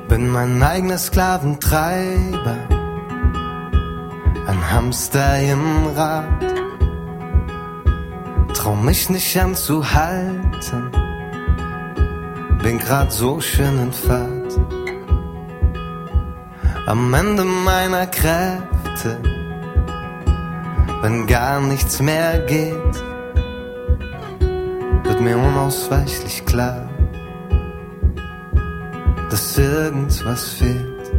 Bin mein eigener Sklaventreiber, ein Hamster im Rad. Trau mich nicht anzuhalten, bin grad so schön in Fahrt. Am Ende meiner Kräfte, wenn gar nichts mehr geht, wird mir unausweichlich klar, dass irgendwas fehlt.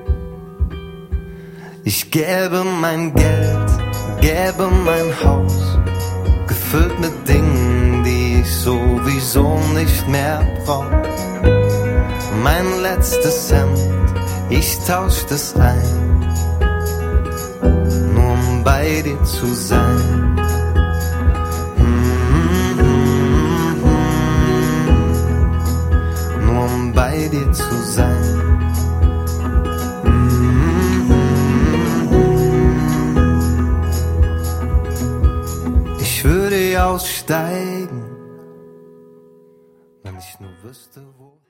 Ich gäbe mein Geld, gäbe mein Haus, gefüllt mit Dingen, die ich sowieso nicht mehr brauch. Mein letztes Hemd, ich tausch das ein, nur um bei dir zu sein. Nur um bei dir zu sein. Ich würde aussteigen, wenn ich nur wüsste, wo.